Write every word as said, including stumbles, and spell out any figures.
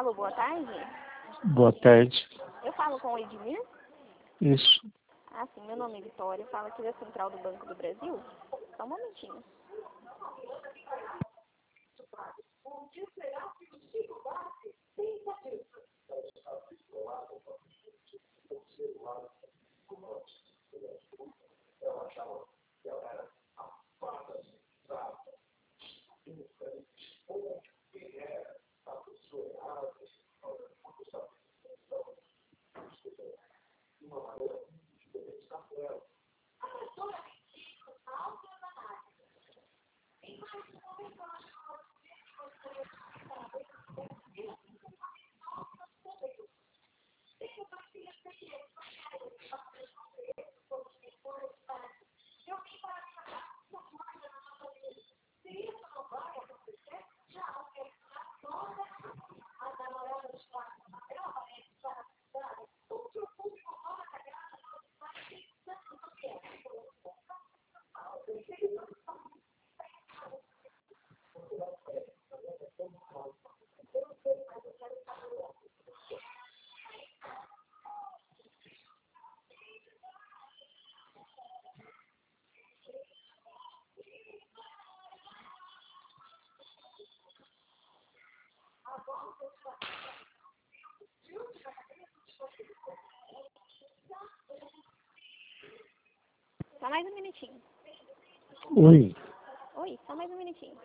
Alô, boa tarde. Boa tarde. Eu falo com o Edmir? Isso. Ah, sim, meu nome é Vitória, eu falo aqui da Central do Banco do Brasil. Só um momentinho. Só mais um minutinho. Oi. Oi, só mais um minutinho.